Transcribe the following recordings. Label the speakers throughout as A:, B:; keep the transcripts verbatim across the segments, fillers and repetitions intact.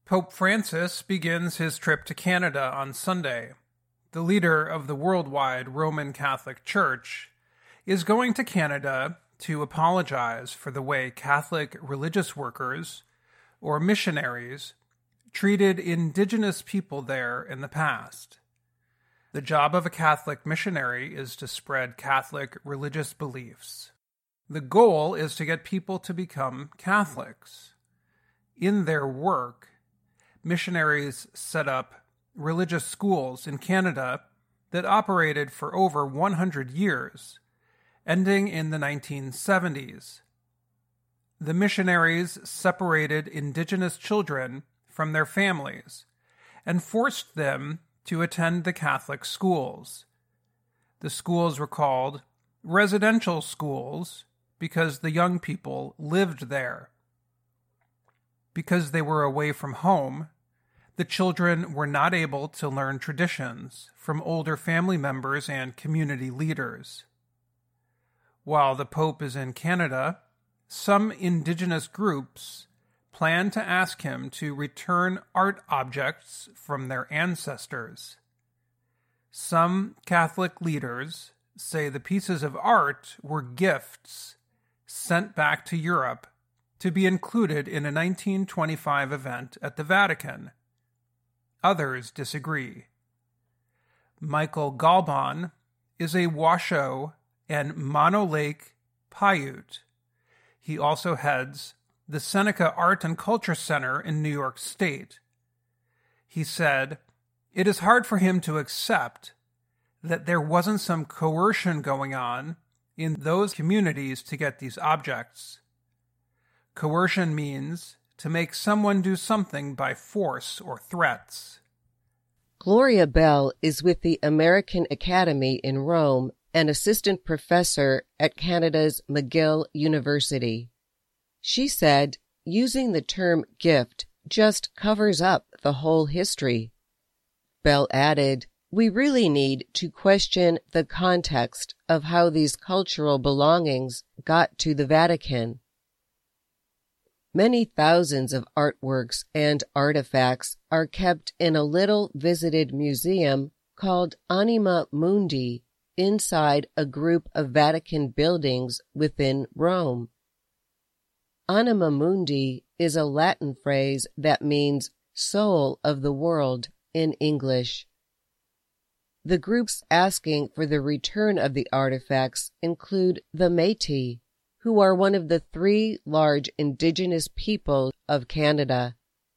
A: Pope Francis begins his trip to Canada on Sunday. The leader of the worldwide Roman Catholic Church is going to Canada to apologize for the way Catholic religious workers, or missionaries, treated Indigenous people there in the past. The job of a Catholic missionary is to spread Catholic religious beliefs. The goal is to get people to become Catholics. In their work, missionaries set up religious schools in Canada that operated for over one hundred years, ending in the nineteen seventies. The missionaries separated Indigenous children from their families and forced them to attend the Catholic schools. The schools were called residential schools because the young people lived there. Because they were away from home, the children were not able to learn traditions from older family members and community leaders. While the Pope is in Canada, some Indigenous groups plan to ask him to return art objects from their ancestors. Some Catholic leaders say the pieces of art were gifts sent back to Europe to be included in a nineteen twenty-five event at the Vatican. Others disagree. Michael Galban is a Washoe and Mono Lake Paiute. He also heads the Seneca Art and Culture Center in New York State. He said, "It is hard for him to accept that there wasn't some coercion going on in those communities to get these objects. Coercion means to make someone do something by force or threats."
B: Gloria Bell is with the American Academy in Rome, an assistant professor at Canada's McGill University. She said, using the term gift just covers up the whole history. Bell added, "We really need to question the context of how these cultural belongings got to the Vatican." Many thousands of artworks and artifacts are kept in a little visited museum called Anima Mundi inside a group of Vatican buildings within Rome. Anima Mundi is a Latin phrase that means soul of the world in English. The groups asking for the return of the artifacts include the Métis, who are one of the three large Indigenous people of Canada.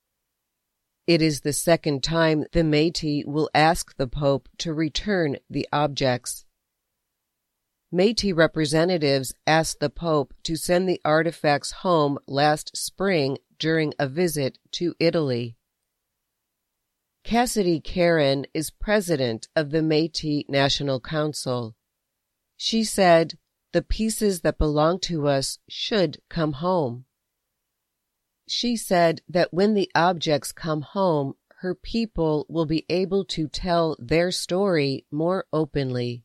B: It is the second time the Métis will ask the Pope to return the objects. Métis representatives asked the Pope to send the artifacts home last spring during a visit to Italy. Cassidy Karen is president of the Métis National Council. She said, "The pieces that belong to us should come home." She said that when the objects come home, her people will be able to tell their story more openly.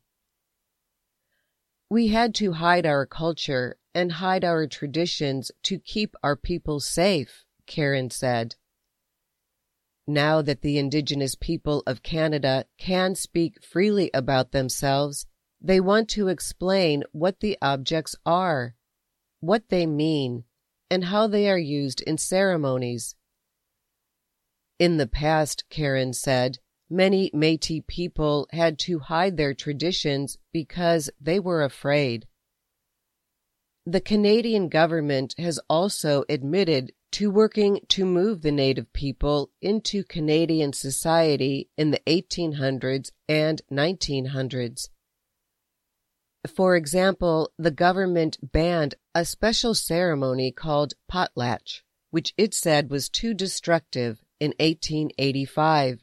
B: "We had to hide our culture and hide our traditions to keep our people safe," Karen said. Now that the Indigenous people of Canada can speak freely about themselves, they want to explain what the objects are, what they mean, and how they are used in ceremonies. In the past, Karen said, many Métis people had to hide their traditions because they were afraid. The Canadian government has also admitted to working to move the Native people into Canadian society in the eighteen hundreds and nineteen hundreds. For example, the government banned a special ceremony called potlatch, which it said was too destructive, in eighteen eighty-five.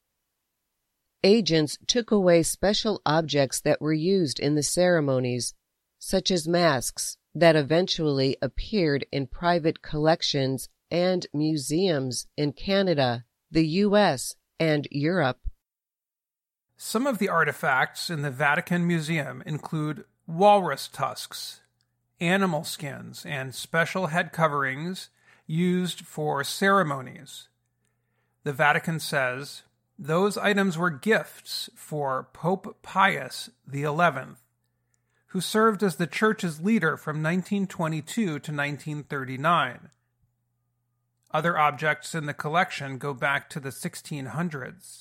B: Agents took away special objects that were used in the ceremonies, such as masks that eventually appeared in private collections and museums in Canada, the U S, and Europe.
A: Some of the artifacts in the Vatican Museum include walrus tusks, animal skins, and special head coverings used for ceremonies. The Vatican says those items were gifts for Pope Pius the eleventh, who served as the church's leader from nineteen twenty-two to nineteen thirty-nine. Other objects in the collection go back to the sixteen hundreds.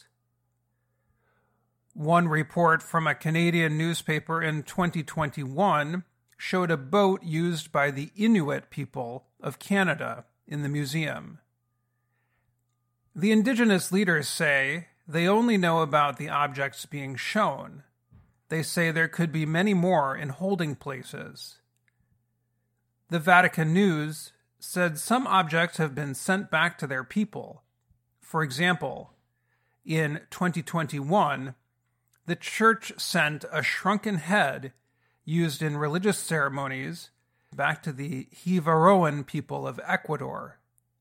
A: One report from a Canadian newspaper in twenty twenty-one showed a boat used by the Inuit people of Canada in the museum. The Indigenous leaders say they only know about the objects being shown. They say there could be many more in holding places. The Vatican News said some objects have been sent back to their people. For example, in twenty twenty-one, the church sent a shrunken head used in religious ceremonies back to the Jivaroan people of Ecuador.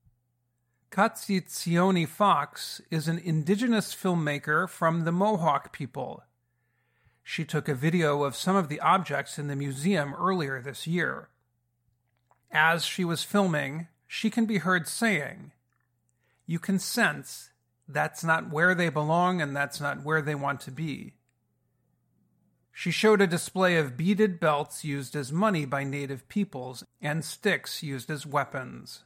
A: Katsitsioni Fox is an indigenous filmmaker from the Mohawk people. She took a video of some of the objects in the museum earlier this year. As she was filming, she can be heard saying, "You can sense that's not where they belong and that's not where they want to be." She showed a display of beaded belts used as money by native peoples and sticks used as weapons.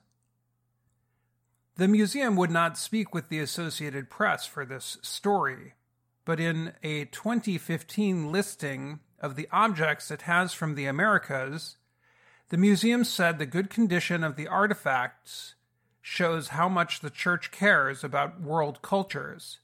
A: The museum would not speak with the Associated Press for this story, but in a twenty fifteen listing of the objects it has from the Americas, the museum said the good condition of the artifacts shows how much the church cares about world cultures.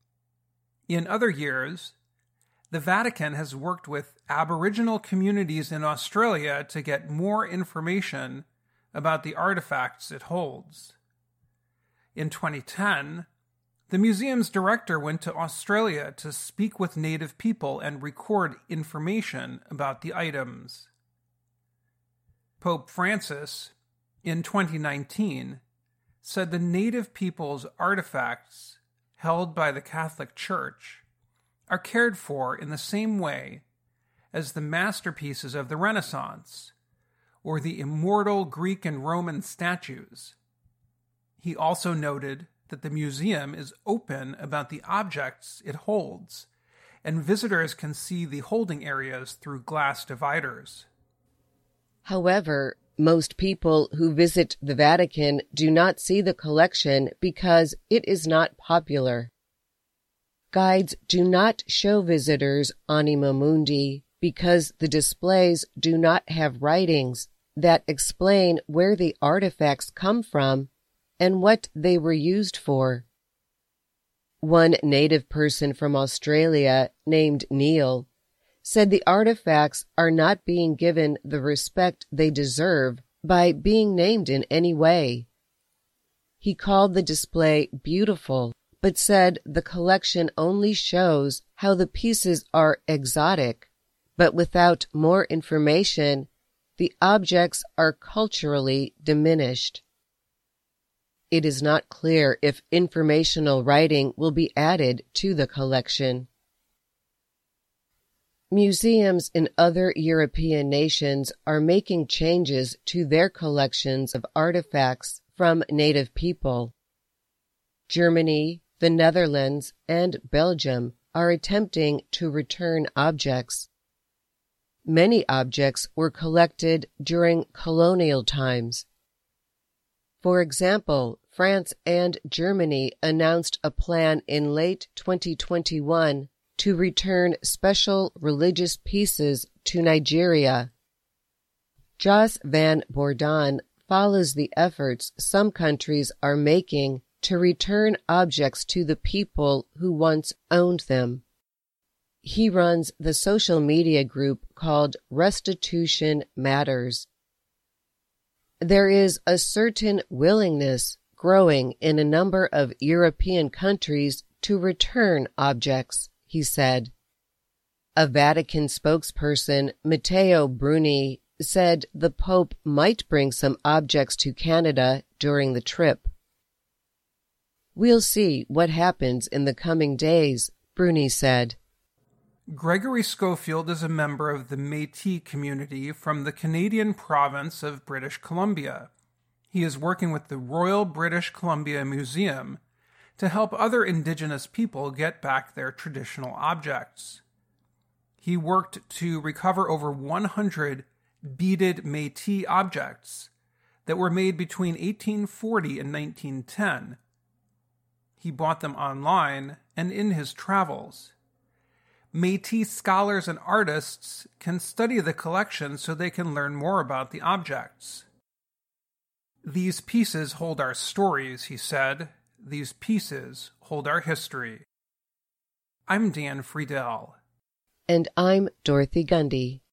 A: In other years, the Vatican has worked with Aboriginal communities in Australia to get more information about the artifacts it holds. In twenty ten, the museum's director went to Australia to speak with native people and record information about the items. Pope Francis, in twenty nineteen, said the native people's artifacts held by the Catholic Church are cared for in the same way as the masterpieces of the Renaissance or the immortal Greek and Roman statues. He also noted that the museum is open about the objects it holds, and visitors can see the holding areas through glass dividers.
B: However, most people who visit the Vatican do not see the collection because it is not popular. Guides do not show visitors Anima Mundi because the displays do not have writings that explain where the artifacts come from and what they were used for. One native person from Australia, named Neil, said the artifacts are not being given the respect they deserve by being named in any way. He called the display beautiful, but said the collection only shows how the pieces are exotic, but without more information, the objects are culturally diminished. It is not clear if informational writing will be added to the collection. Museums in other European nations are making changes to their collections of artifacts from native people. Germany, the Netherlands, and Belgium are attempting to return objects. Many objects were collected during colonial times. For example, France and Germany announced a plan in late twenty twenty-one to return special religious pieces to Nigeria. Jos van Bourdon follows the efforts some countries are making to return objects to the people who once owned them. He runs the social media group called Restitution Matters. There is a certain willingness growing in a number of European countries to return objects, he said. A Vatican spokesperson, Matteo Bruni, said the Pope might bring some objects to Canada during the trip. "We'll see what happens in the coming days," Bruni said.
A: Gregory Schofield is a member of the Métis community from the Canadian province of British Columbia. He is working with the Royal British Columbia Museum to help other indigenous people get back their traditional objects. He worked to recover over one hundred beaded Métis objects that were made between eighteen forty and nineteen ten. He bought them online and in his travels. Métis scholars and artists can study the collection so they can learn more about the objects. These pieces hold our stories, he said. These pieces hold our history. I'm Dan Friedel.
B: And I'm Dorothy Gundy.